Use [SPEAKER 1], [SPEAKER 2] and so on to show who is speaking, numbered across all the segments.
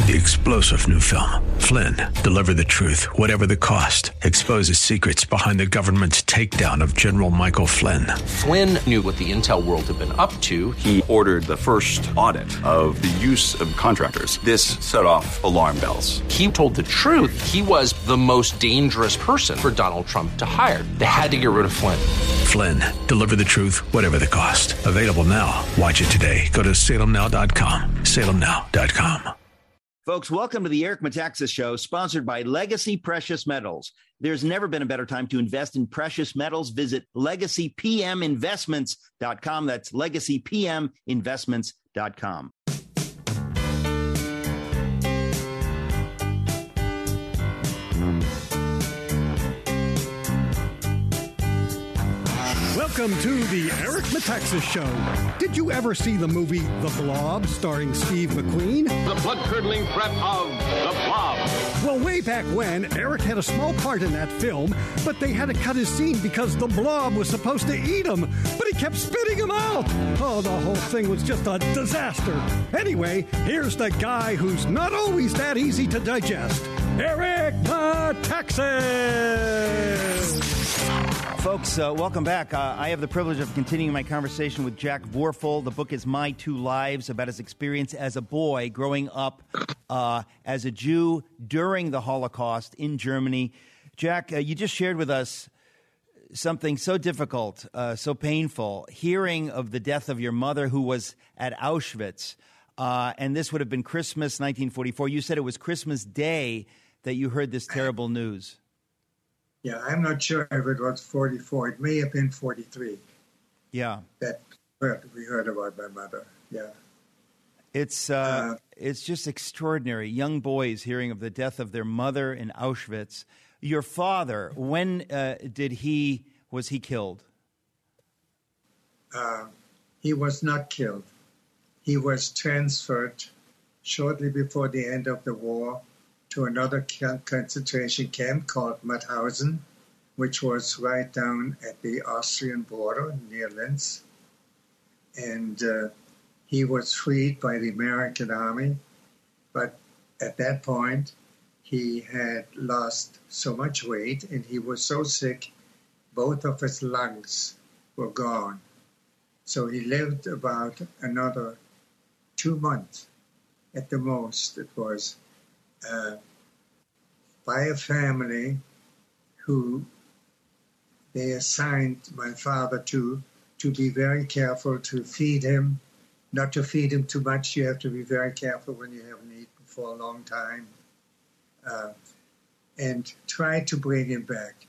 [SPEAKER 1] The explosive new film, Flynn, deliver the truth, whatever the cost, exposes secrets behind the government's takedown of General Michael Flynn.
[SPEAKER 2] Flynn knew what the intel world had been up to.
[SPEAKER 3] He ordered the first audit of the use of contractors. This set off alarm bells.
[SPEAKER 2] He told the truth. He was the most dangerous person for Donald Trump to hire. They had to get rid of Flynn.
[SPEAKER 1] Flynn, deliver the truth, whatever the cost. Available now. Watch it today. Go to salemnow.com. salemnow.com.
[SPEAKER 4] Folks, welcome to the Eric Metaxas Show, sponsored by Legacy Precious Metals. There's never been a better time to invest in precious metals. Visit LegacyPMInvestments.com. That's LegacyPMInvestments.com.
[SPEAKER 5] Welcome to the Eric Metaxas Show. Did you ever see the movie The Blob, starring Steve McQueen?
[SPEAKER 6] The blood-curdling threat of The Blob.
[SPEAKER 5] Well, way back when, Eric had a small part in that film, but they had to cut his scene because the Blob was supposed to eat him, but he kept spitting him out. Oh, the whole thing was just a disaster. Anyway, here's the guy who's not always that easy to digest, Eric Metaxas.
[SPEAKER 4] Folks, welcome back. I have the privilege of continuing my conversation with Jack Vorfel. The book is My Two Lives, about his experience as a boy growing up as a Jew during the Holocaust in Germany. Jack, you just shared with us something so difficult, so painful, hearing of the death of your mother who was at Auschwitz. And this would have been Christmas 1944. You said it was Christmas Day that you heard this terrible news.
[SPEAKER 7] Yeah, I'm not sure if it was 44. It may have been 43.
[SPEAKER 4] Yeah.
[SPEAKER 7] That we heard about my mother. Yeah.
[SPEAKER 4] It's just extraordinary. Young boys hearing of the death of their mother in Auschwitz. Your father, when was he killed?
[SPEAKER 7] He was not killed. He was transferred shortly before the end of the war to another concentration camp called Mauthausen, which was right down at the Austrian border near Linz. And he was freed by the American army. But at that point, he had lost so much weight and he was so sick, both of his lungs were gone. So he lived about another 2 months at the most. It was by a family who they assigned my father to be very careful to feed him, not to feed him too much. You have to be very careful when you haven't eaten for a long time, and try to bring him back.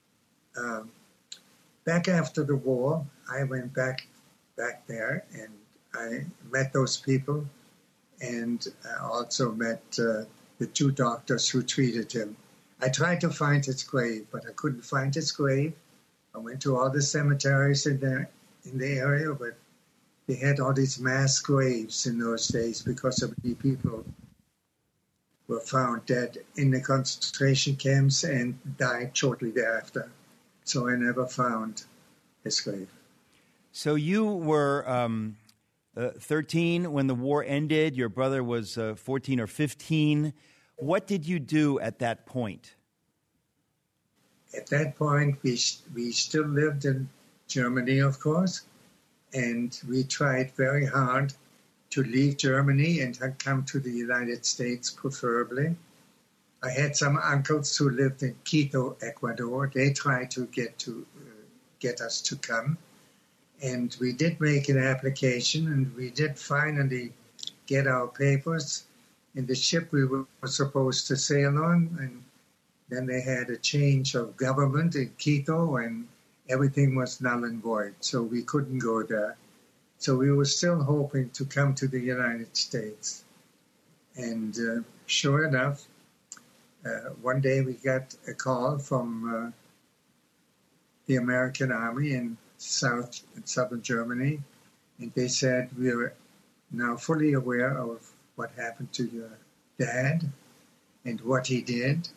[SPEAKER 7] Back after the war, I went back there and I met those people, and I also met the two doctors who treated him. I tried to find his grave, but I couldn't find his grave. I went to all the cemeteries in the area, but they had all these mass graves in those days because so many people were found dead in the concentration camps and died shortly thereafter. So I never found his grave.
[SPEAKER 4] So you were 13 when the war ended. Your brother was 14 or 15. What did you do at that point?
[SPEAKER 7] At that point, we still lived in Germany, of course, and we tried very hard to leave Germany and come to the United States, preferably. I had some uncles who lived in Quito, Ecuador. They tried to get us to come. And we did make an application, and we did finally get our papers in the ship we were supposed to sail on. And then they had a change of government in Quito, and everything was null and void. So we couldn't go there. So we were still hoping to come to the United States. And sure enough, one day we got a call from the American Army in southern Germany, and they said, we are now fully aware of what happened to your dad and what he did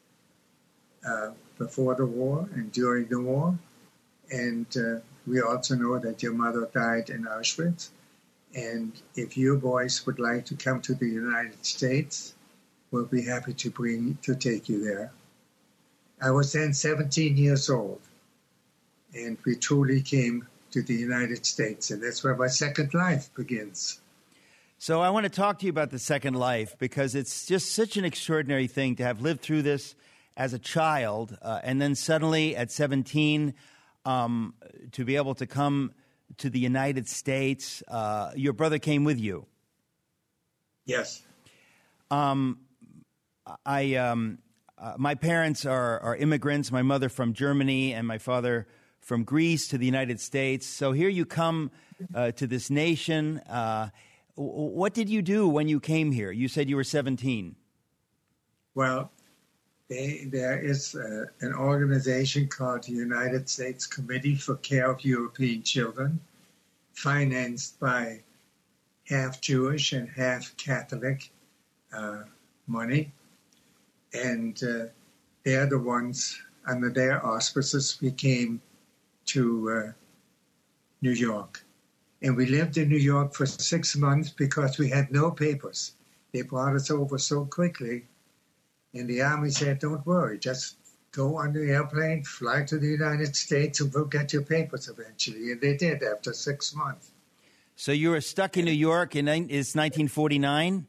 [SPEAKER 7] before the war and during the war. And we also know that your mother died in Auschwitz. And if you boys would like to come to the United States, we'll be happy to take you there. I was then 17 years old, and we truly came to the United States, and that's where my second life begins.
[SPEAKER 4] So I want to talk to you about the second life, because it's just such an extraordinary thing to have lived through this as a child, and then suddenly at 17 to be able to come to the United States. Your brother came with you.
[SPEAKER 7] Yes.
[SPEAKER 4] My parents are immigrants, my mother from Germany and my father from Greece to the United States. So here you come to this nation. What did you do when you came here? You said you were 17.
[SPEAKER 7] Well, there is an organization called the United States Committee for Care of European Children, financed by half Jewish and half Catholic money. And they're the ones, under their auspices, we came to New York. And we lived in New York for 6 months because we had no papers. They brought us over so quickly. And the Army said, don't worry, just go on the airplane, fly to the United States, and we'll get your papers eventually. And they did after 6 months.
[SPEAKER 4] So you were stuck in New York in 1949?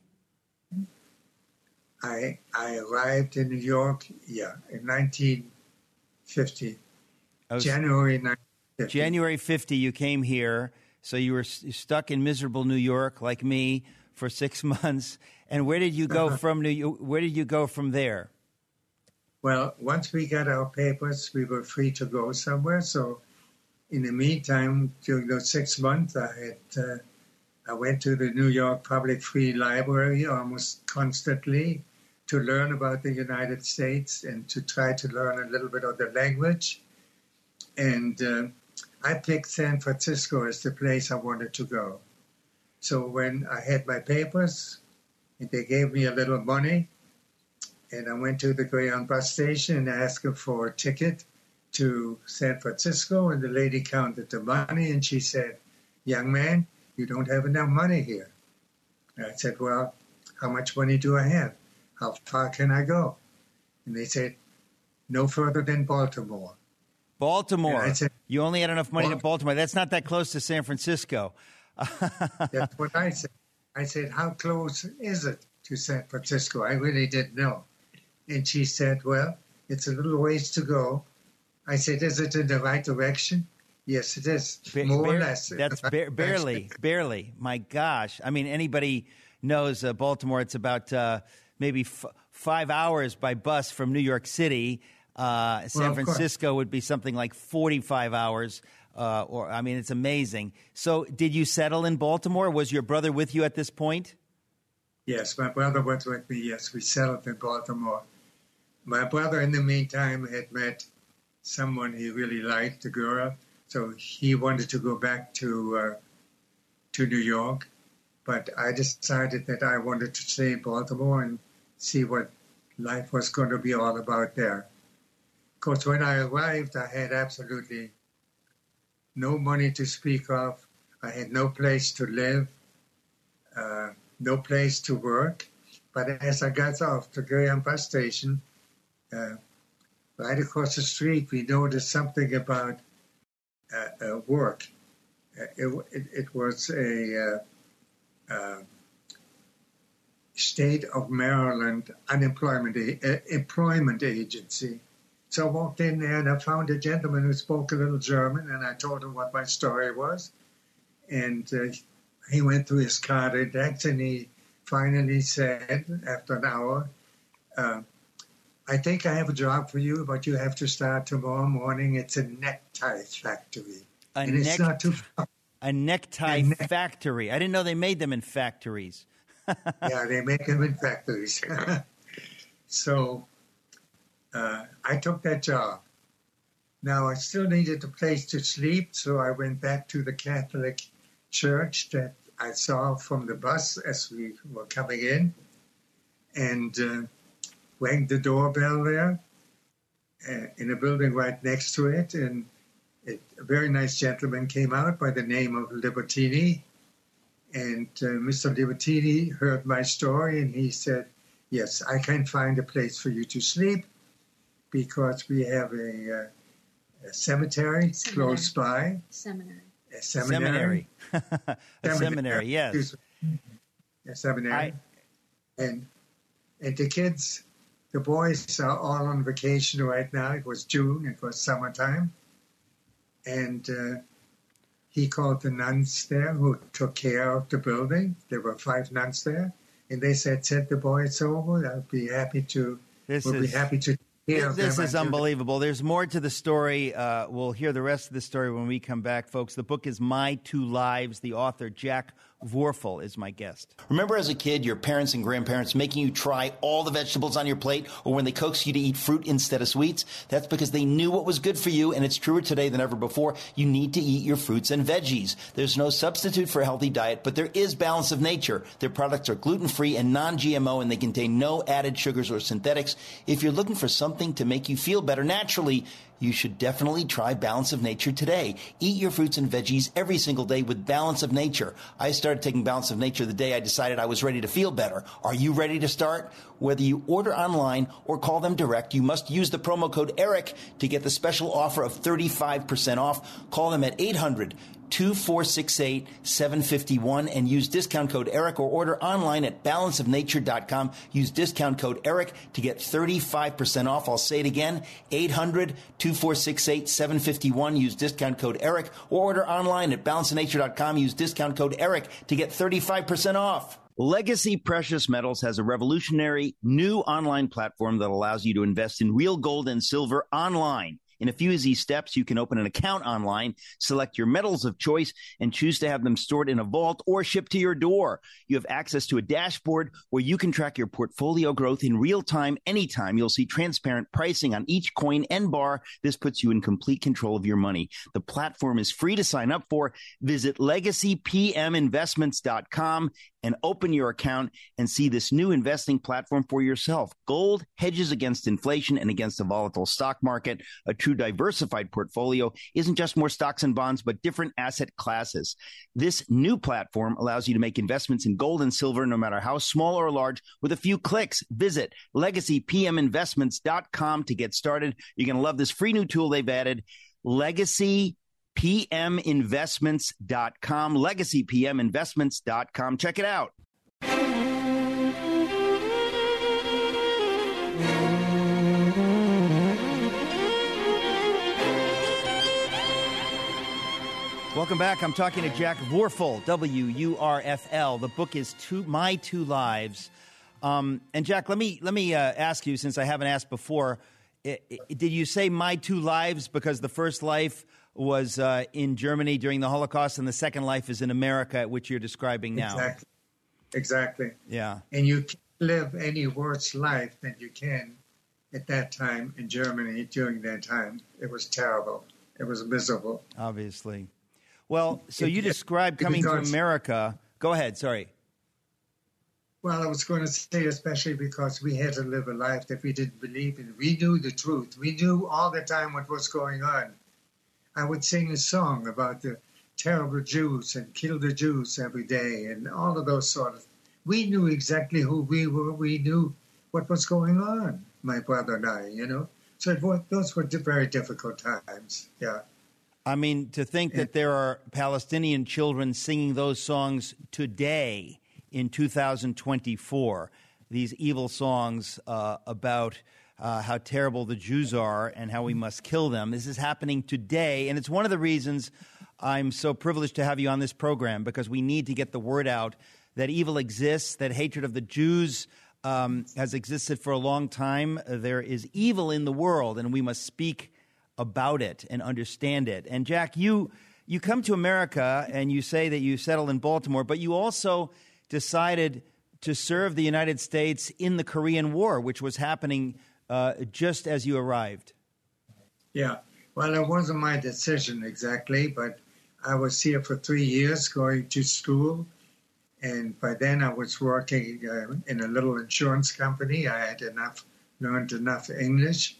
[SPEAKER 7] I arrived in New York, in 1950. January 1950.
[SPEAKER 4] January 50, you came here. So you were stuck in miserable New York, like me, for 6 months. And where did you go from Where did you go from there?
[SPEAKER 7] Well, once we got our papers, we were free to go somewhere. So, in the meantime, during those 6 months, I went to the New York Public Free Library almost constantly to learn about the United States and to try to learn a little bit of the language. And I picked San Francisco as the place I wanted to go. So when I had my papers, they gave me a little money, and I went to the Greyhound bus station and asked her for a ticket to San Francisco, and the lady counted the money, and she said, young man, you don't have enough money here. And I said, well, how much money do I have? How far can I go? And they said, no further than Baltimore.
[SPEAKER 4] Baltimore. I said, you only had enough money to Baltimore. That's not that close to San Francisco.
[SPEAKER 7] That's what I said. I said, how close is it to San Francisco? I really didn't know. And she said, well, it's a little ways to go. I said, is it in the right direction? Yes, it is. More or less.
[SPEAKER 4] That's barely. My gosh. I mean, anybody knows Baltimore. It's about maybe 5 hours by bus from New York City. San Francisco would be something like 45 hours. It's amazing. So did you settle in Baltimore? Was your brother with you at this point?
[SPEAKER 7] Yes, my brother was with me. Yes, we settled in Baltimore. My brother, in the meantime, had met someone he really liked, a girl. So he wanted to go back to New York. But I decided that I wanted to stay in Baltimore and see what life was going to be all about there. Of course, when I arrived, I had absolutely no money to speak of. I had no place to live, no place to work. But as I got off the Greyhound bus station, right across the street, we noticed something about work. It was a state of Maryland employment agency. So I walked in there and I found a gentleman who spoke a little German, and I told him what my story was. And he went through his card index, and he finally said, after an hour, I think I have a job for you, but you have to start tomorrow morning. It's a necktie factory. It's not too far.
[SPEAKER 4] A necktie factory. I didn't know they made them in factories.
[SPEAKER 7] Yeah, they make them in factories. So I took that job. Now, I still needed a place to sleep, so I went back to the Catholic church that I saw from the bus as we were coming in, and rang the doorbell there in a building right next to it, and a very nice gentleman came out by the name of Libertini, And Mr. Libertini heard my story, and he said, yes, I can find a place for you to sleep because we have a cemetery close by.
[SPEAKER 4] Seminary.
[SPEAKER 7] A seminary.
[SPEAKER 4] A seminary, yes.
[SPEAKER 7] A seminary. And the kids, the boys are all on vacation right now. It was June. It was summertime. And he called the nuns there who took care of the building. There were 5 nuns there. And they said, send the boys over. I'll be happy to. We'll be happy to hear them.
[SPEAKER 4] This is unbelievable. There's more to the story. We'll hear the rest of the story when we come back, folks. The book is My 2 Lives. The author, Jack Vorfel, is my guest.
[SPEAKER 8] Remember as a kid, your parents and grandparents making you try all the vegetables on your plate, or when they coaxed you to eat fruit instead of sweets? That's because they knew what was good for you, and it's truer today than ever before. You need to eat your fruits and veggies. There's no substitute for a healthy diet, but there is Balance of Nature. Their products are gluten-free and non-GMO, and they contain no added sugars or synthetics. If you're looking for something to make you feel better naturally, you should definitely try Balance of Nature today. Eat your fruits and veggies every single day with Balance of Nature. I started taking Balance of Nature the day I decided I was ready to feel better. Are you ready to start? Whether you order online or call them direct, you must use the promo code ERIC to get the special offer of 35% off. Call them at 800-2468-751 and use discount code ERIC, or order online at balanceofnature.com. Use discount code ERIC to get 35% off. I'll say it again, 800-2468-751. Use discount code ERIC, or order online at balanceofnature.com. Use discount code ERIC to get 35% off.
[SPEAKER 4] Legacy Precious Metals has a revolutionary new online platform that allows you to invest in real gold and silver online. In a few easy steps, you can open an account online, select your metals of choice, and choose to have them stored in a vault or shipped to your door. You have access to a dashboard where you can track your portfolio growth in real time, anytime. You'll see transparent pricing on each coin and bar. This puts you in complete control of your money. The platform is free to sign up for. Visit LegacyPMInvestments.com and open your account and see this new investing platform for yourself. Gold hedges against inflation and against a volatile stock market. A true diversified portfolio isn't just more stocks and bonds, but different asset classes. This new platform allows you to make investments in gold and silver, no matter how small or large, with a few clicks. Visit LegacyPMInvestments.com to get started. You're going to love this free new tool they've added, LegacyPMInvestments.com, LegacyPMInvestments.com. Check it out. Welcome back. I'm talking to Jack Vorfel, W-U-R-F-L. The book is My 2 Lives. And Jack, let me ask you, since I haven't asked before, did you say My 2 Lives because the first life was in Germany during the Holocaust and the second life is in America, which you're describing now?
[SPEAKER 7] Exactly.
[SPEAKER 4] Yeah.
[SPEAKER 7] And you can't live any worse life than you can at that time in Germany during that time. It was terrible. It was miserable.
[SPEAKER 4] Obviously. Well, so you described coming to America. Go ahead. Sorry.
[SPEAKER 7] Well, I was going to say, especially because we had to live a life that we didn't believe in. We knew the truth. We knew all the time what was going on. I would sing a song about the terrible Jews and kill the Jews every day and all of those sort of. We knew exactly who we were. We knew what was going on, my brother and I, So those were very difficult times, yeah.
[SPEAKER 4] I mean, to think that there are Palestinian children singing those songs today in 2024, these evil songs about how terrible the Jews are and how we must kill them. This is happening today, and it's one of the reasons I'm so privileged to have you on this program, because we need to get the word out that evil exists, that hatred of the Jews has existed for a long time. There is evil in the world, and we must speak about it and understand it. And Jack, you come to America and you say that you settled in Baltimore, but you also decided to serve the United States in the Korean War, which was happening just as you arrived.
[SPEAKER 7] Yeah, well, it wasn't my decision exactly, but I was here for 3 years going to school. And by then I was working in a little insurance company. I had learned enough English.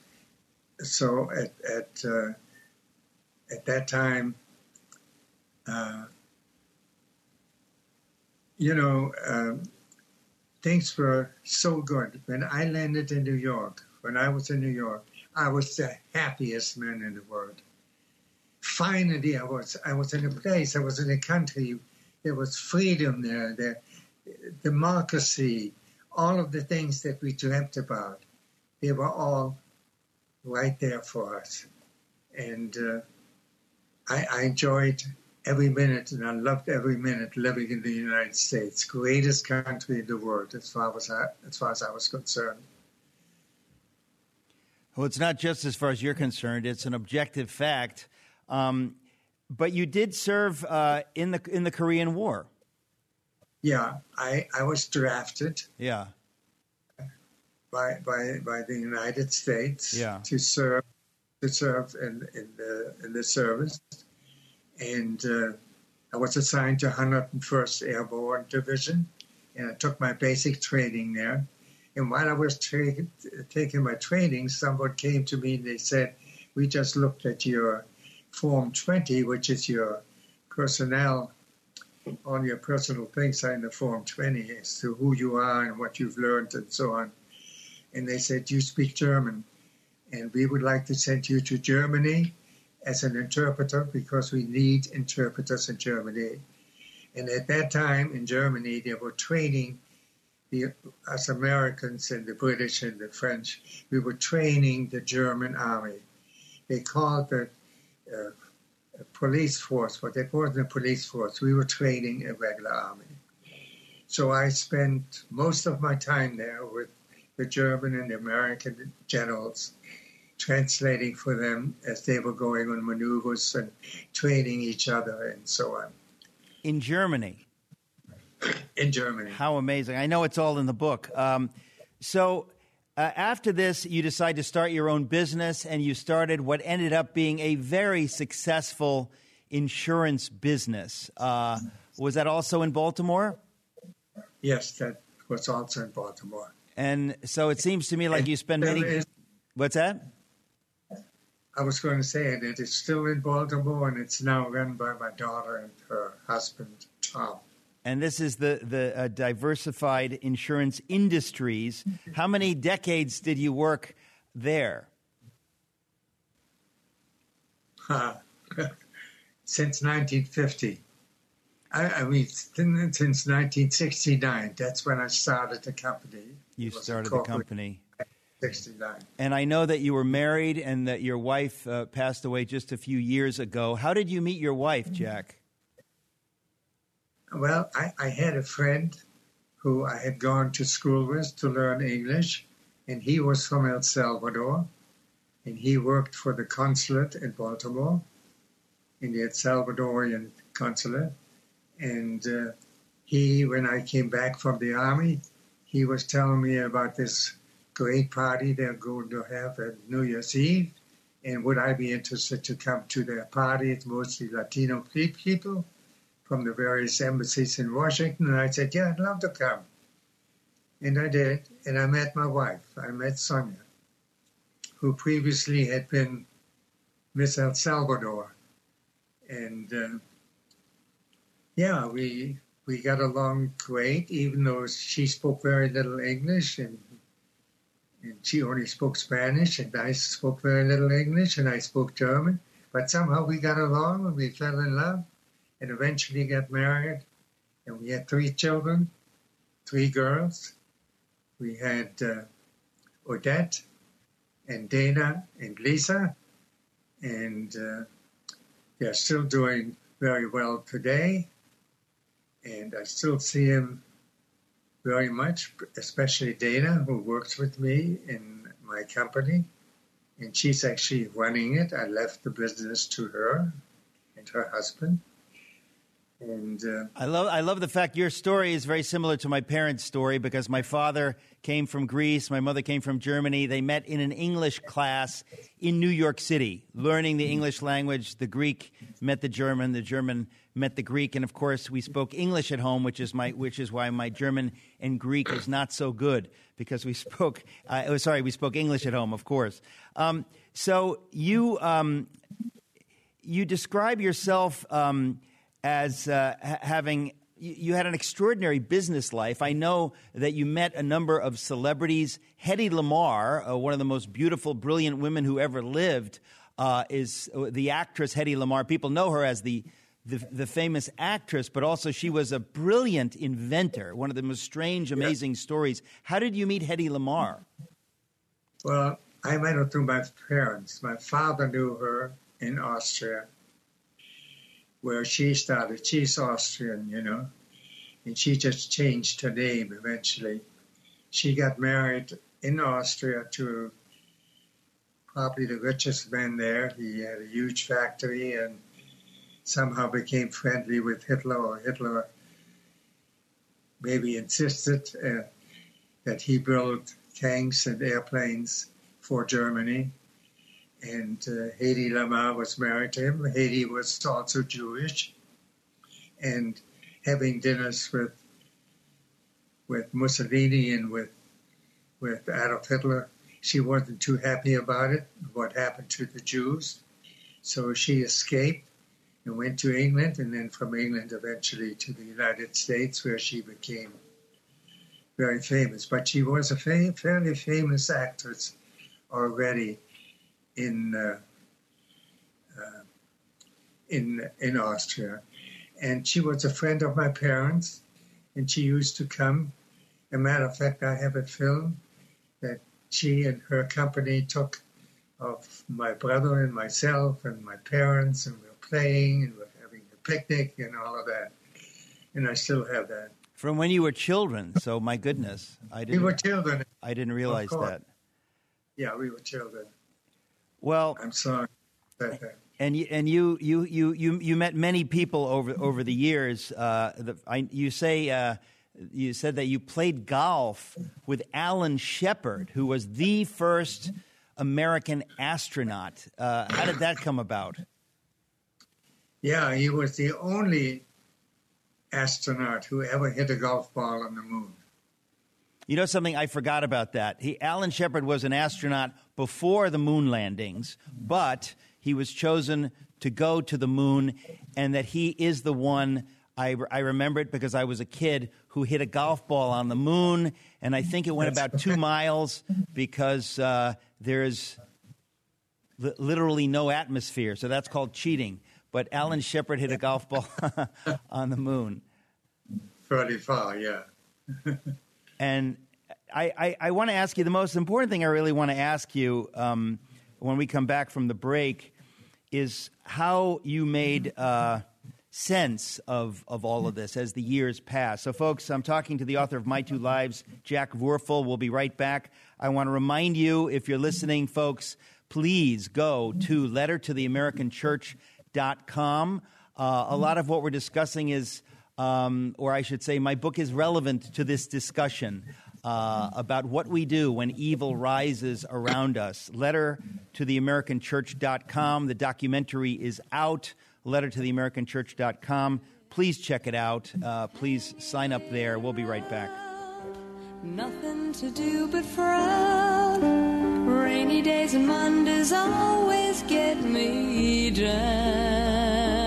[SPEAKER 7] So at that time, things were so good. When I landed in New York, when I was in New York, I was the happiest man in the world. Finally, I was in a place, I was in a country, there was freedom there, democracy, all of the things that we dreamt about, they were all right there for us. And I enjoyed every minute, and I loved every minute living in the United States, greatest country in the world, as far as I was concerned.
[SPEAKER 4] Well, it's not just as far as you're concerned; it's an objective fact. But you did serve in the Korean War. Yeah, I was drafted.
[SPEAKER 7] Yeah. By the United States. Yeah. to serve in the service. And I was assigned to 101st Airborne Division, and I took my basic training there. And while I was taking my training, someone came to me and they said, "We just looked at your Form 20, which is your personnel, all your personal things are in the Form 20 as to who you are and what you've learned and so on." And they said, "You speak German, and we would like to send you to Germany as an interpreter because we need interpreters in Germany." And at that time in Germany, they were training us Americans and the British and the French. We were training the German army. They called the police force, but it wasn't a police force. We were training a regular army. So I spent most of my time there with the German and the American generals, translating for them as they were going on maneuvers and training each other and so on.
[SPEAKER 4] In Germany?
[SPEAKER 7] In Germany.
[SPEAKER 4] How amazing. I know it's all in the book. After this, you decided to start your own business, and you started what ended up being a very successful insurance business. Was that also in Baltimore?
[SPEAKER 7] Yes, that was also in Baltimore.
[SPEAKER 4] And so it seems to me like you spend many... What's that?
[SPEAKER 7] I was going to say that it's still in Baltimore, and it's now run by my daughter and her husband, Tom.
[SPEAKER 4] And this is the Diversified Insurance Industries. How many decades did you work there?
[SPEAKER 7] Since 1950. I mean, since 1969. That's when I started the company.
[SPEAKER 4] You started the company.
[SPEAKER 7] 69.
[SPEAKER 4] And I know that you were married and that your wife passed away just a few years ago. How did you meet your wife, Jack?
[SPEAKER 7] Well, I had a friend who I had gone to school with to learn English, and he was from El Salvador, and he worked for the consulate in Baltimore, in the El Salvadorian consulate. And when I came back from the army, he was telling me about this great party they're going to have at New Year's Eve, and would I be interested to come to their party? It's mostly Latino people from the various embassies in Washington. And I said, yeah, I'd love to come. And I did. And I met my wife. I met Sonia, who previously had been Miss El Salvador. And we got along great, even though she spoke very little English and she only spoke Spanish, and I spoke very little English, and I spoke German. But somehow we got along and we fell in love. And eventually got married, and we had 3 children, 3 girls. We had Odette and Dana and Lisa, and they're still doing very well today. And I still see him very much, especially Dana, who works with me in my company. And she's actually running it. I left the business to her and her husband. And
[SPEAKER 4] I love the fact your story is very similar to my parents' story, because my father came from Greece, my mother came from Germany. They met in an English class in New York City, learning the English language. The Greek met the German met the Greek, and of course we spoke English at home, which is why my German and Greek is not so good, because we spoke English at home, of course. So you describe yourself as having... You had an extraordinary business life. I know that you met a number of celebrities. Hedy Lamarr, one of the most beautiful, brilliant women who ever lived, is the actress Hedy Lamarr. People know her as the famous actress, but also she was a brilliant inventor, one of the most strange, amazing stories. How did you meet Hedy Lamarr?
[SPEAKER 7] Well, I met her through my parents. My father knew her in Austria, where she started. She's Austrian, you know, and she just changed her name eventually. She got married in Austria to probably the richest man there. He had a huge factory and somehow became friendly with Hitler, or Hitler maybe insisted that he build tanks and airplanes for Germany. And Hedy Lamarr was married to him. Hedy was also Jewish. And having dinners with Mussolini and with Adolf Hitler, she wasn't too happy about it, what happened to the Jews. So she escaped and went to England, and then from England eventually to the United States, where she became very famous. But she was a fairly famous actress already in Austria, and she was a friend of my parents, and she used to come. As a matter of fact, I have a film that she and her company took of my brother and myself and my parents, and we were playing and we were having a picnic and all of that, and I still have that.
[SPEAKER 4] From when you were children, so my goodness.
[SPEAKER 7] We were children.
[SPEAKER 4] I didn't realize that.
[SPEAKER 7] Yeah, we were children.
[SPEAKER 4] Well,
[SPEAKER 7] I'm sorry about that.
[SPEAKER 4] And you met many people over the years. You said that you played golf with Alan Shepard, who was the first American astronaut. How did that come about?
[SPEAKER 7] Yeah, he was the only astronaut who ever hit a golf ball on the moon.
[SPEAKER 4] You know something? I forgot about that. Alan Shepard was an astronaut before the moon landings, but he was chosen to go to the moon, and that he is the one, I remember it because I was a kid, who hit a golf ball on the moon, and I think it went about 2 miles because there's literally no atmosphere, so that's called cheating. But Alan Shepard hit a golf ball on the moon.
[SPEAKER 7] Fairly far, yeah.
[SPEAKER 4] And I want to ask you, the most important thing I really want to ask you when we come back from the break is how you made sense of all of this as the years pass. So, folks, I'm talking to the author of My Two Lives, Jack Vorfel. We'll be right back. I want to remind you, if you're listening, folks, please go to lettertotheamericanchurch.com. A lot of what we're discussing is... or I should say, my book is relevant to this discussion about what we do when evil rises around us. Lettertotheamericanchurch.com. The documentary is out. Lettertotheamericanchurch.com. Please check it out. Please sign up there. We'll be right back.
[SPEAKER 9] Nothing to do but frown. Rainy days and Mondays always get me down.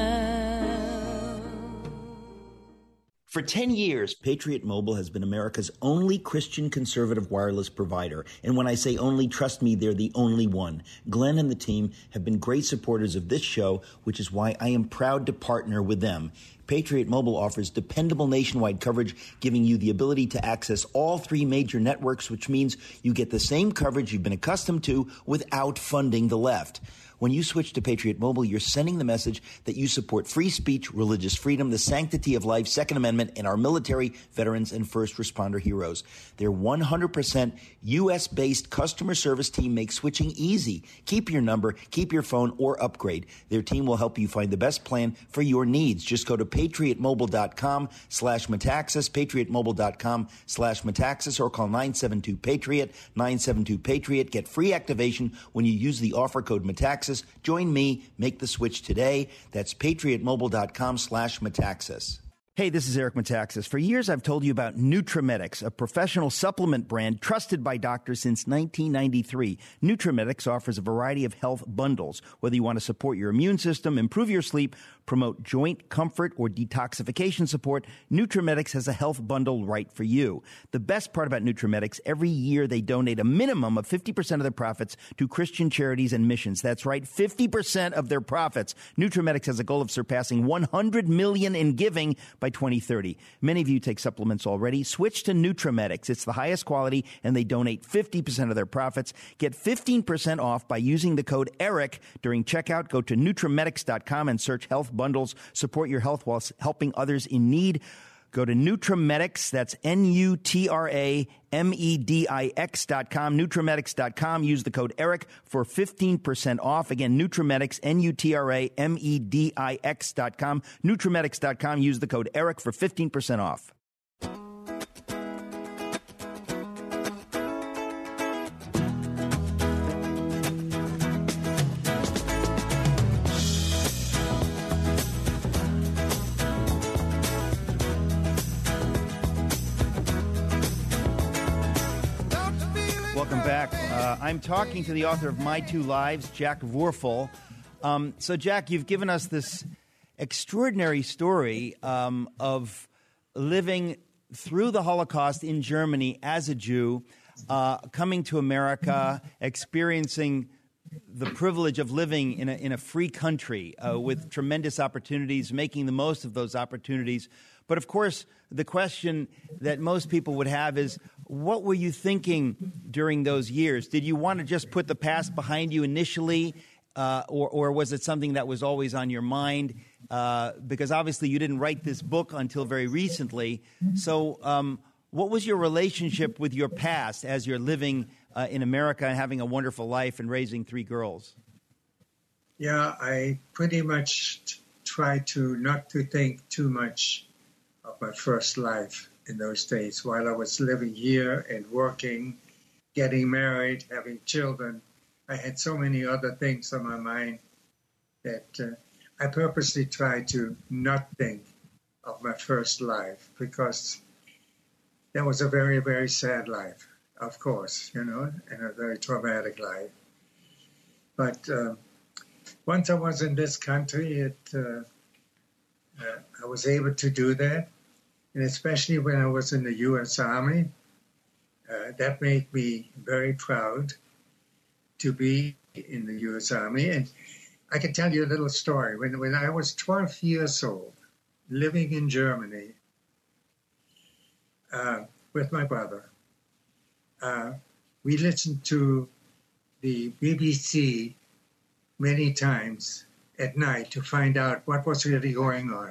[SPEAKER 8] For 10 years, Patriot Mobile has been America's only Christian conservative wireless provider. And when I say only, trust me, they're the only one. Glenn and the team have been great supporters of this show, which is why I am proud to partner with them. Patriot Mobile offers dependable nationwide coverage, giving you the ability to access all 3 major networks, which means you get the same coverage you've been accustomed to without funding the left. When you switch to Patriot Mobile, you're sending the message that you support free speech, religious freedom, the sanctity of life, Second Amendment, and our military, veterans, and first responder heroes. Their 100% U.S.-based customer service team makes switching easy. Keep your number, keep your phone, or upgrade. Their team will help you find the best plan for your needs. Just go to patriotmobile.com/Metaxas, patriotmobile.com/Metaxas, or call 972-PATRIOT, 972-PATRIOT. Get free activation when you use the offer code Metaxas. Join me. Make the switch today. That's patriotmobile.com/Metaxas.
[SPEAKER 4] Hey, this is Eric Metaxas. For years, I've told you about Nutramedix, a professional supplement brand trusted by doctors since 1993. Nutramedix offers a variety of health bundles. Whether you want to support your immune system, improve your sleep, promote joint comfort, or detoxification support, NutriMedics has a health bundle right for you. The best part about NutriMedics, every year they donate a minimum of 50% of their profits to Christian charities and missions. That's right, 50% of their profits. NutriMedics has a goal of surpassing $100 million in giving by 2030. Many of you take supplements already. Switch to NutriMedics. It's the highest quality, and they donate 50% of their profits. Get 15% off by using the code ERIC during checkout. Go to NutriMedics.com and search health bundles. Support your health while helping others in need. Go to NutriMedics, that's NutriMedix.com, NutriMedics.com. Use the code ERIC for 15% off. Again, NutriMedics, NutriMedix.com, NutriMedics.com. Use the code ERIC for 15% off. Welcome back. I'm talking to the author of My Two Lives, Jack Vorfel. So, Jack, you've given us this extraordinary story of living through the Holocaust in Germany as a Jew, coming to America, experiencing the privilege of living in a free country with tremendous opportunities, making the most of those opportunities. But, of course, the question that most people would have is, what were you thinking during those years? Did you want to just put the past behind you initially, or was it something that was always on your mind? Because obviously you didn't write this book until very recently. So what was your relationship with your past as you're living in America and having a wonderful life and raising three girls?
[SPEAKER 7] Yeah, I pretty much try to not to think too much of my first life in those days while I was living here and working, getting married, having children. I had so many other things on my mind that I purposely tried to not think of my first life, because that was a very, very sad life, of course, and a very traumatic life. But once I was in this country, I was able to do that. And especially when I was in the U.S. Army, that made me very proud to be in the U.S. Army. And I can tell you a little story. When I was 12 years old, living in Germany with my brother, we listened to the BBC many times at night to find out what was really going on.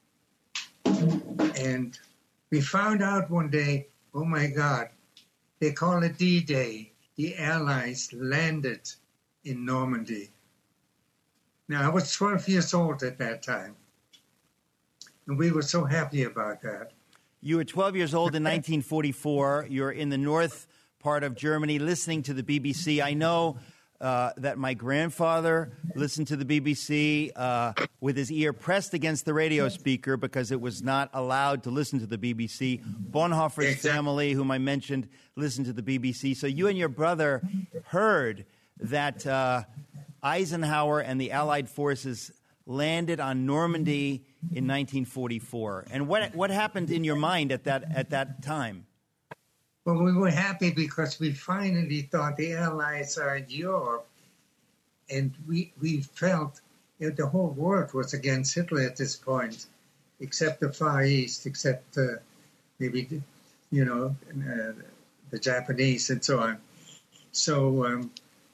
[SPEAKER 7] And we found out one day, oh my God, they call it D-Day. The Allies landed in Normandy. Now, I was 12 years old at that time, and we were so happy about that.
[SPEAKER 4] You were 12 years old in 1944. You're in the north part of Germany listening to the BBC. I know that my grandfather listened to the BBC with his ear pressed against the radio speaker because it was not allowed to listen to the BBC. Bonhoeffer's family, whom I mentioned, listened to the BBC. So you and your brother heard that Eisenhower and the Allied forces landed on Normandy in 1944. And what happened in your mind at that time?
[SPEAKER 7] Well, we were happy because we finally thought the Allies are in Europe, and we felt the whole world was against Hitler at this point, except the Far East, except maybe, the Japanese and so on. So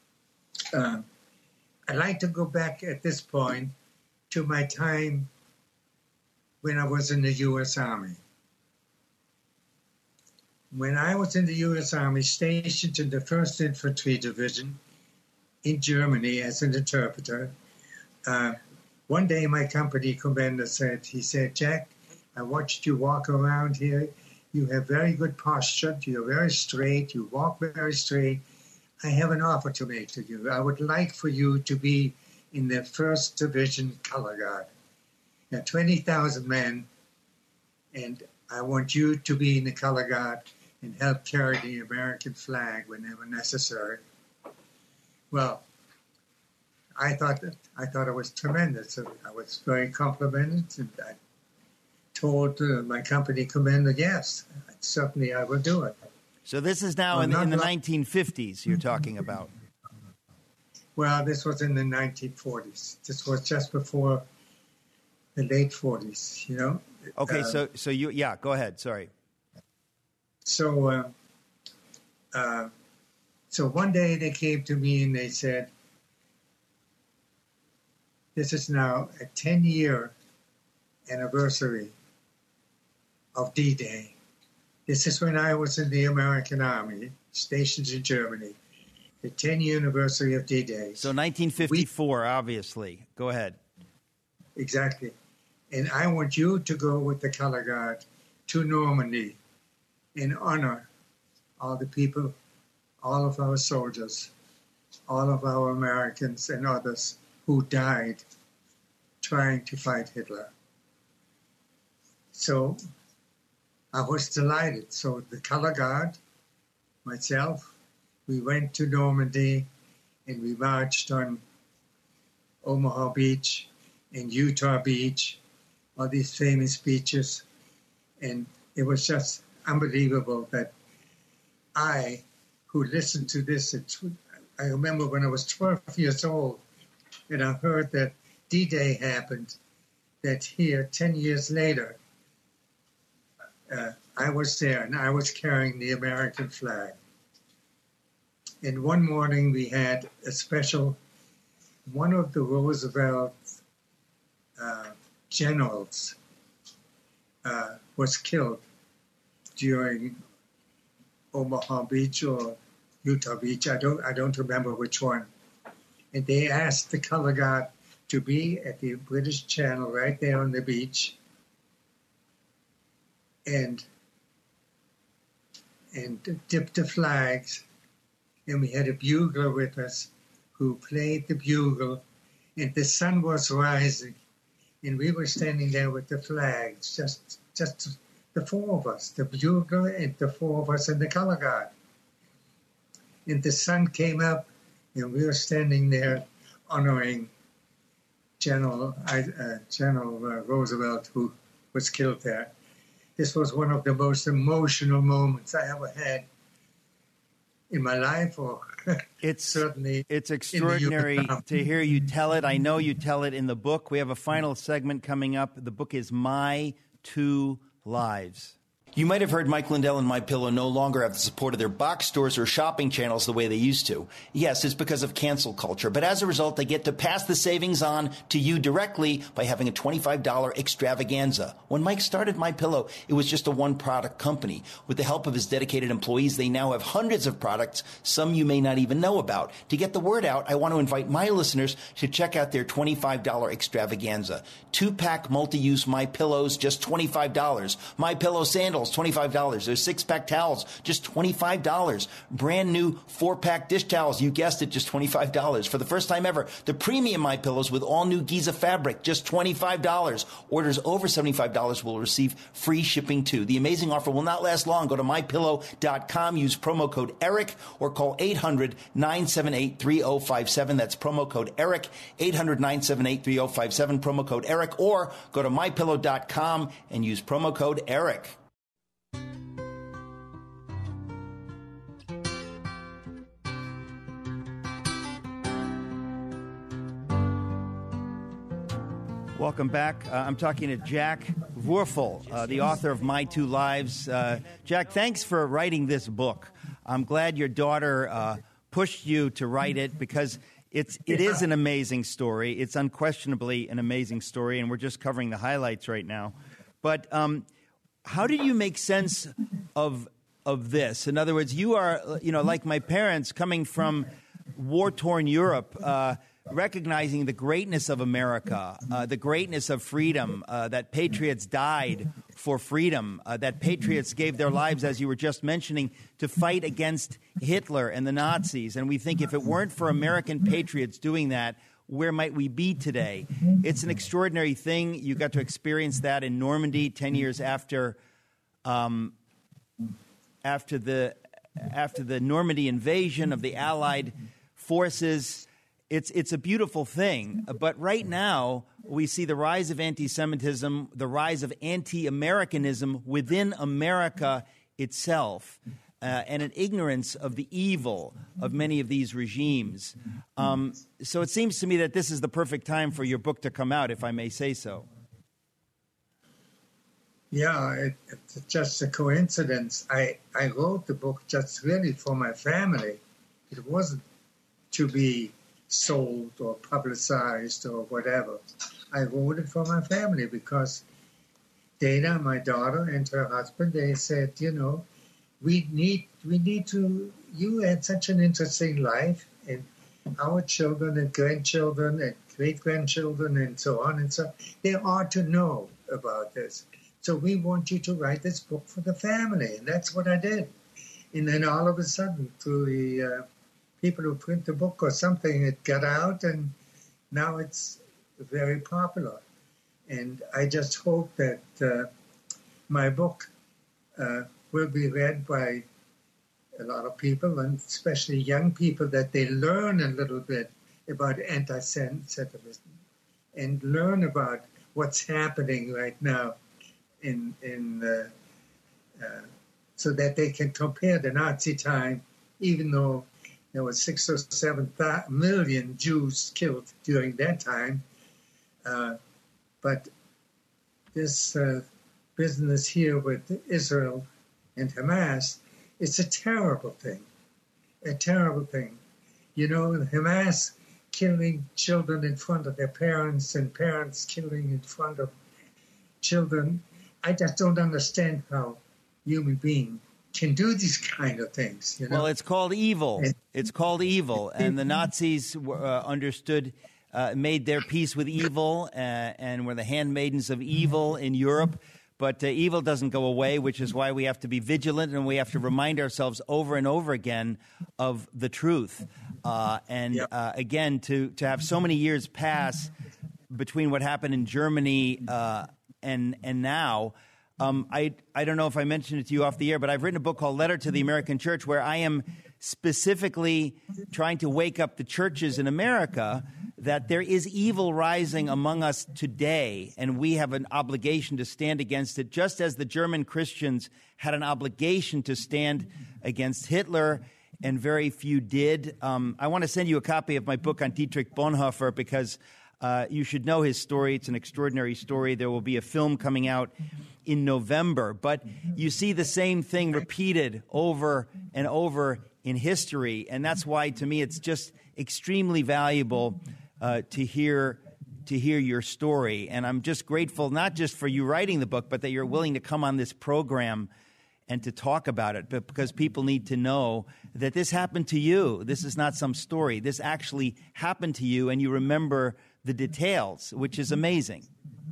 [SPEAKER 7] I'd like to go back at this point to my time when I was in the U.S. Army. When I was in the U.S. Army, stationed in the 1st Infantry Division in Germany as an interpreter, one day my company commander said, Jack, I watched you walk around here. You have very good posture. You're very straight. You walk very straight. I have an offer to make to you. I would like for you to be in the 1st Division Color Guard. There are 20,000 men, and I want you to be in the Color Guard and help carry the American flag whenever necessary. Well, I thought it was tremendous. I was very complimented, and I told my company commander, yes, certainly I will do it.
[SPEAKER 4] So this is now in the 1950s you're talking about.
[SPEAKER 7] Well, this was in the 1940s. This was just before the late 40s, you know.
[SPEAKER 4] Okay, so you, go ahead. Sorry.
[SPEAKER 7] So one day they came to me and they said, this is now a 10-year anniversary of D-Day. This is when I was in the American Army, stationed in Germany. The 10-year anniversary of D-Day.
[SPEAKER 4] So 1954, obviously. Go ahead.
[SPEAKER 7] Exactly. And I want you to go with the color guard to Normandy and honor all the people, all of our soldiers, all of our Americans and others who died trying to fight Hitler. So I was delighted. So the color guard, myself, we went to Normandy and we marched on Omaha Beach and Utah Beach, all these famous beaches. And it was just unbelievable that I, who listened to this, I remember when I was 12 years old and I heard that D-Day happened, that here, 10 years later, I was there and I was carrying the American flag. And one morning we had a special, one of the Roosevelt generals was killed during Omaha Beach or Utah Beach. I don't remember which one. And they asked the color guard to be at the British Channel right there on the beach and dip the flags. And we had a bugler with us who played the bugle, and the sun was rising, and we were standing there with the flags, just the four of us, the bugler and the four of us and the color guard. And the sun came up, and we were standing there honoring General Roosevelt, who was killed there. This was one of the most emotional moments I ever had in my life, or
[SPEAKER 4] it's
[SPEAKER 7] certainly
[SPEAKER 4] it's extraordinary to hear you tell it. I know you tell it in the book. We have a final segment coming up. The book is My Two Lives.
[SPEAKER 8] You might have heard Mike Lindell and MyPillow no longer have the support of their box stores or shopping channels the way they used to. Yes, it's because of cancel culture, but as a result, they get to pass the savings on to you directly by having a $25 extravaganza. When Mike started MyPillow, it was just a one-product company. With the help of his dedicated employees, they now have hundreds of products, some you may not even know about. To get the word out, I want to invite my listeners to check out their $25 extravaganza. 2-pack multi-use MyPillows, just $25. MyPillow sandals, $25. There's 6-pack towels, just $25. Brand new 4-pack dish towels, you guessed it, just $25. For the first time ever, the premium MyPillows with all new Giza fabric, just $25. Orders over $75 will receive free shipping too. The amazing offer will not last long. Go to MyPillow.com, use promo code ERIC, or call 800-978-3057. That's promo code ERIC, 800-978-3057, promo code ERIC, or go to MyPillow.com and use promo code ERIC.
[SPEAKER 4] Welcome back. I'm talking to Jack Vorfel, the author of My Two Lives. Jack, thanks for writing this book. I'm glad your daughter pushed you to write it because it is an amazing story. It's unquestionably an amazing story, and we're just covering the highlights right now. But how did you make sense of this? In other words, you are, like my parents, coming from war-torn Europe, recognizing the greatness of America, the greatness of freedom, that patriots died for freedom, that patriots gave their lives, as you were just mentioning, to fight against Hitler and the Nazis. And we think if it weren't for American patriots doing that, where might we be today? It's an extraordinary thing. You got to experience that in Normandy 10 years after the Normandy invasion of the Allied forces. It's a beautiful thing. But right now, we see the rise of anti-Semitism, the rise of anti-Americanism within America itself, and an ignorance of the evil of many of these regimes. So it seems to me that this is the perfect time for your book to come out, if I may say so.
[SPEAKER 7] Yeah, it's just a coincidence. I wrote the book just really for my family. It wasn't to be sold or publicized or whatever. I wrote it for my family because Dana, my daughter, and her husband, they said, we need to, you had such an interesting life, and our children and grandchildren and great-grandchildren and so on and so on, they ought to know about this. So we want you to write this book for the family, and that's what I did. And then all of a sudden, through the people who print the book or something, it got out, and now it's very popular. And I just hope that my book will be read by a lot of people, and especially young people, that they learn a little bit about anti-Semitism and learn about what's happening right now so that they can compare the Nazi time, even though there were 6 or 7 million Jews killed during that time. But this business here with Israel and Hamas, it's a terrible thing. Hamas killing children in front of their parents and parents killing in front of children. I just don't understand how human beings can do these kind of things.
[SPEAKER 4] Well, it's called evil. It's called evil. And the Nazis understood, made their peace with evil and were the handmaidens of evil in Europe. But evil doesn't go away, which is why we have to be vigilant and we have to remind ourselves over and over again of the truth. Again, to have so many years pass between what happened in Germany and now, I don't know if I mentioned it to you off the air, but I've written a book called Letter to the American Church, where I am specifically trying to wake up the churches in America that there is evil rising among us today, and we have an obligation to stand against it, just as the German Christians had an obligation to stand against Hitler, and very few did. I want to send you a copy of my book on Dietrich Bonhoeffer because you should know his story. It's an extraordinary story. There will be a film coming out in November. But you see the same thing repeated over and over in history. And that's why, to me, it's just extremely valuable to hear your story. And I'm just grateful, not just for you writing the book, but that you're willing to come on this program and to talk about it, but because people need to know that this happened to you. This is not some story. This actually happened to you, and you remember the details, which is amazing.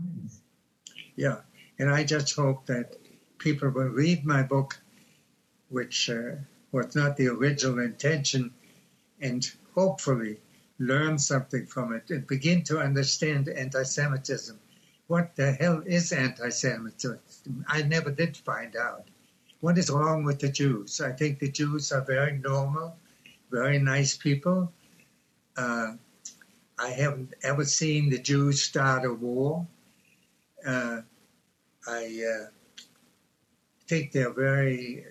[SPEAKER 7] Yeah, and I just hope that people will read my book, which was not the original intention, and hopefully learn something from it and begin to understand anti-Semitism. What the hell is anti-Semitism? I never did find out. What is wrong with the Jews? I think the Jews are very normal, very nice people. I haven't ever seen the Jews start a war. I think they're very,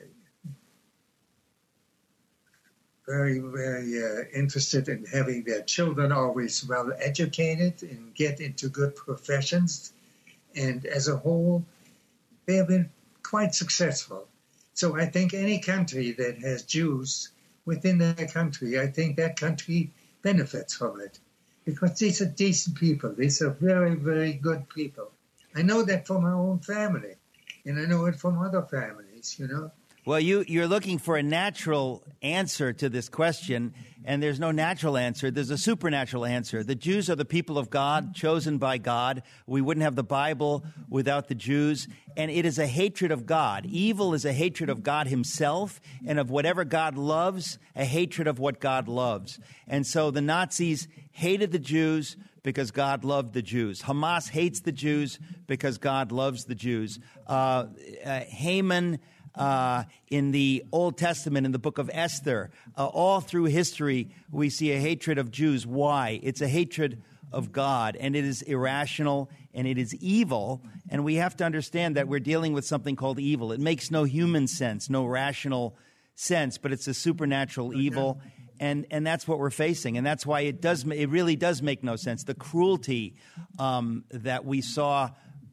[SPEAKER 7] very interested in having their children always well educated and get into good professions. And as a whole, they have been quite successful. So I think any country that has Jews within their country, I think that country benefits from it. Because these are decent people. These are very, very good people. I know that from my own family, and I know it from other families,
[SPEAKER 4] Well, you're looking for a natural answer to this question, and there's no natural answer. There's a supernatural answer. The Jews are the people of God, chosen by God. We wouldn't have the Bible without the Jews, and it is a hatred of God. Evil is a hatred of God himself, and of whatever God loves, a hatred of what God loves. And so the Nazis hated the Jews because God loved the Jews. Hamas hates the Jews because God loves the Jews. Haman in the Old Testament, in the book of Esther. All through history, we see a hatred of Jews. Why? It's a hatred of God, and it is irrational, and it is evil, and we have to understand that we're dealing with something called evil. It makes no human sense, no rational sense, but it's a supernatural evil, and that's what we're facing, and that's why it really does make no sense. The cruelty that we saw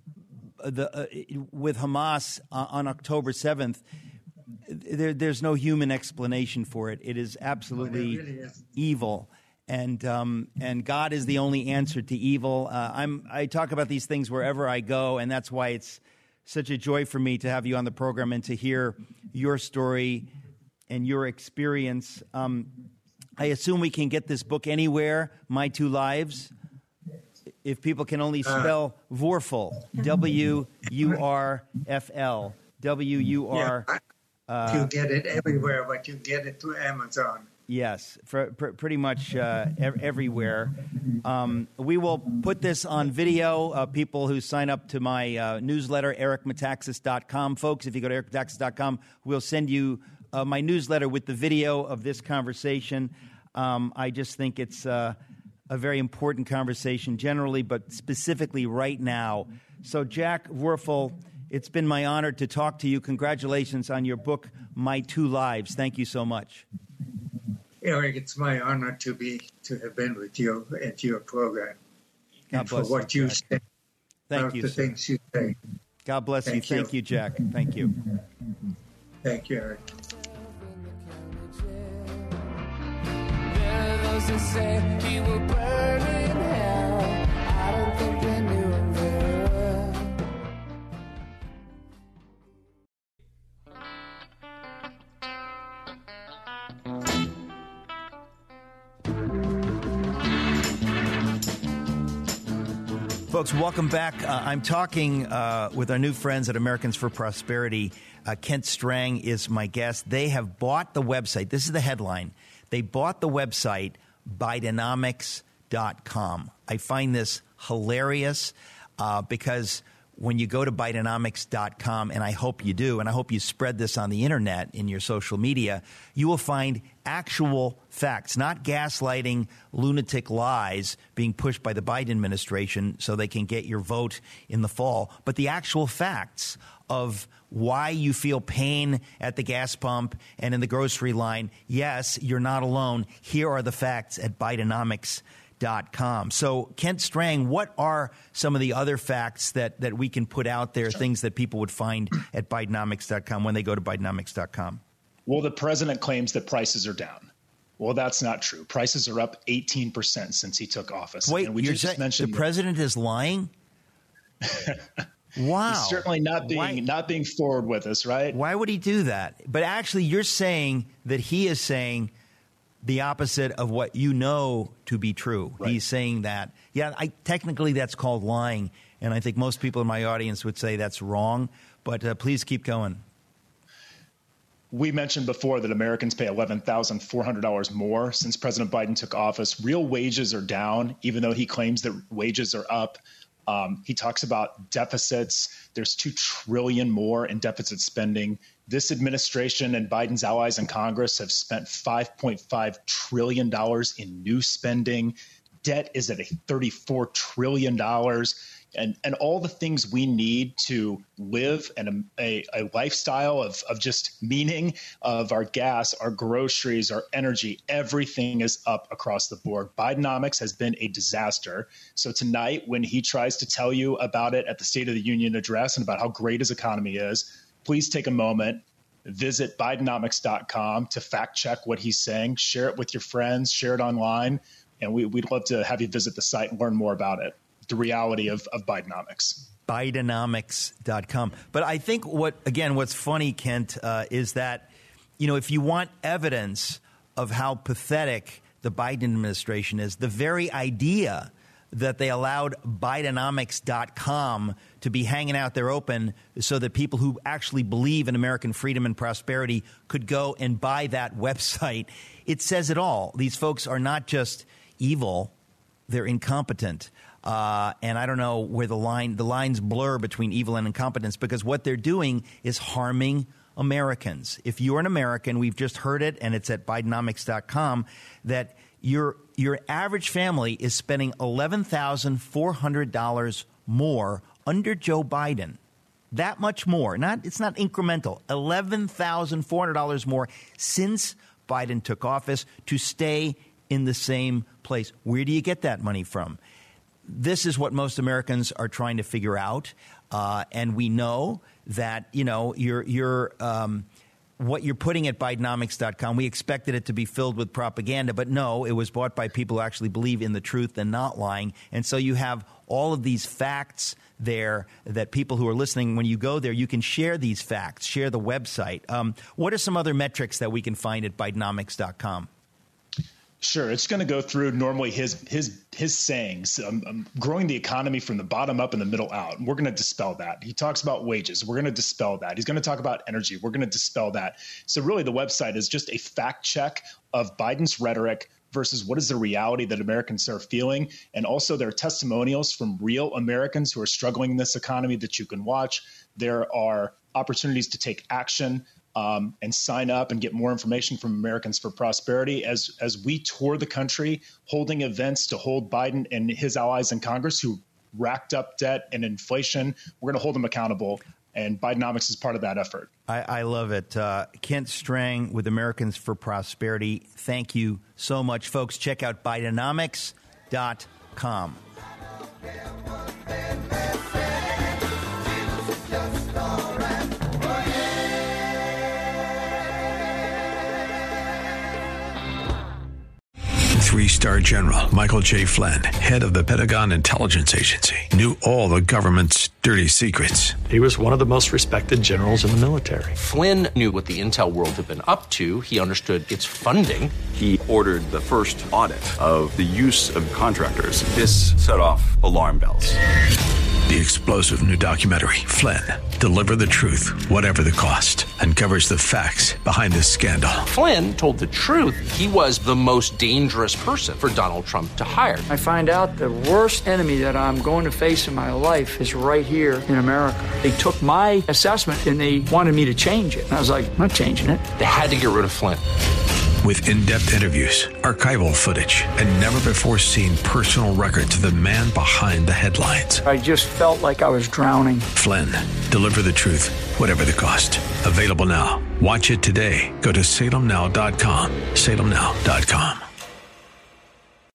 [SPEAKER 4] with Hamas on October 7th, there's no human explanation for it. It is absolutely evil. And God is the only answer to evil. I talk about these things wherever I go, and that's why it's such a joy for me to have you on the program and to hear your story and your experience. I assume we can get this book anywhere, My Two Lives, if people can only spell Wurfel, W-U-R-F-L, W-U-R.
[SPEAKER 7] You get it everywhere, but you get it through Amazon.
[SPEAKER 4] Yes, pretty much everywhere. We will put this on video. People who sign up to my newsletter, ericmetaxas.com. Folks, if you go to ericmetaxas.com, we'll send you my newsletter with the video of this conversation. I just think it's a very important conversation generally, but specifically right now. So, Jack Wurfel, it's been my honor to talk to you. Congratulations on your book, My Two Lives. Thank you so much.
[SPEAKER 7] Eric, it's my honor to have been with you at your program.
[SPEAKER 4] God bless
[SPEAKER 7] for what you say.
[SPEAKER 4] Thank you,
[SPEAKER 7] the
[SPEAKER 4] sir.
[SPEAKER 7] things you say.
[SPEAKER 4] God bless you. Thank you, Jack. Thank you.
[SPEAKER 7] Thank you, Eric.
[SPEAKER 9] There are those who say he will burn in hell. I don't think they knew him very well.
[SPEAKER 4] Folks, welcome back. I'm talking with our new friends at Americans for Prosperity. Kent Strang is my guest. They have bought the website. This is the headline. They bought the website Bidenomics.com. I find this hilarious because when you go to Bidenomics.com, and I hope you do, and I hope you spread this on the internet in your social media, you will find actual facts, not gaslighting, lunatic lies being pushed by the Biden administration so they can get your vote in the fall, but the actual facts of why you feel pain at the gas pump and in the grocery line. Yes, you're not alone. Here are the facts at Bidenomics.com. So, Kent Strang, what are some of the other facts that we can put out there, things that people would find at Bidenomics.com when they go to Bidenomics.com?
[SPEAKER 10] Well, the president claims that prices are down. Well, that's not true. Prices are up 18% since he took office.
[SPEAKER 4] Wait,
[SPEAKER 10] and we just mentioned
[SPEAKER 4] the president is lying? Wow.
[SPEAKER 10] He's certainly not being forward with us, right?
[SPEAKER 4] Why would he do that? But actually, you're saying that he is saying the opposite of what you know to be true. Right. He's saying that, technically that's called lying, and I think most people in my audience would say that's wrong, but please keep going.
[SPEAKER 10] We mentioned before that Americans pay $11,400 more since President Biden took office. Real wages are down, even though he claims that wages are up. He talks about deficits. There's $2 trillion more in deficit spending. This administration and Biden's allies in Congress have spent $5.5 trillion in new spending. Debt is at $34 trillion. And all the things we need to live and a lifestyle of just meaning, of our gas, our groceries, our energy, everything is up across the board. Bidenomics has been a disaster. So tonight, when he tries to tell you about it at the State of the Union address and about how great his economy is, please take a moment, visit Bidenomics.com to fact check what he's saying, share it with your friends, share it online, and we'd love to have you visit the site and learn more about it. The reality of Bidenomics.
[SPEAKER 4] Bidenomics.com. But I think what's funny, Kent, is that, if you want evidence of how pathetic the Biden administration is, the very idea that they allowed Bidenomics.com to be hanging out there open so that people who actually believe in American freedom and prosperity could go and buy that website, it says it all. These folks are not just evil, they're incompetent. And I don't know where the lines blur between evil and incompetence, because what they're doing is harming Americans. If you're an American, we've just heard it, and it's at Bidenomics.com, that your average family is spending $11,400 more under Joe Biden. That much more. It's not incremental. $11,400 more since Biden took office to stay in the same place. Where do you get that money from? This is what most Americans are trying to figure out, and we know that what you're putting at Bidenomics.com. We expected it to be filled with propaganda, but no, it was bought by people who actually believe in the truth and not lying. And so you have all of these facts there that people who are listening, when you go there, you can share these facts, share the website. What are some other metrics that we can find at Bidenomics.com?
[SPEAKER 10] Sure. It's going to go through normally his sayings, growing the economy from the bottom up and the middle out. We're going to dispel that. He talks about wages. We're going to dispel that. He's going to talk about energy. We're going to dispel that. So really the website is just a fact check of Biden's rhetoric versus what is the reality that Americans are feeling. And also there are testimonials from real Americans who are struggling in this economy that you can watch. There are opportunities to take action and sign up and get more information from Americans for Prosperity as we tour the country, holding events to hold Biden and his allies in Congress who racked up debt and inflation. We're going to hold them accountable, and Bidenomics is part of that effort.
[SPEAKER 4] I love it. Kent Strang with Americans for Prosperity. Thank you so much, folks. Check out Bidenomics.com.
[SPEAKER 1] 3-star General Michael J. Flynn, head of the Pentagon Intelligence Agency, knew all the government's dirty secrets.
[SPEAKER 11] He was one of the most respected generals in the military.
[SPEAKER 2] Flynn knew what the intel world had been up to. He understood its funding.
[SPEAKER 3] He ordered the first audit of the use of contractors. This set off alarm bells.
[SPEAKER 1] The explosive new documentary, Flynn, Deliver the Truth, Whatever the Cost, uncovers the facts behind this scandal.
[SPEAKER 2] Flynn told the truth. He was the most dangerous person for Donald Trump to hire.
[SPEAKER 12] I find out the worst enemy that I'm going to face in my life is right here in America. They took my assessment and they wanted me to change it. And I was like, I'm not changing it.
[SPEAKER 2] They had to get rid of Flynn.
[SPEAKER 1] With in-depth interviews, archival footage, and never-before-seen personal records of the man behind the headlines.
[SPEAKER 12] I just felt like I was drowning.
[SPEAKER 1] Flynn, Deliver the Truth, Whatever the Cost. Available now. Watch it today. Go to salemnow.com. salemnow.com.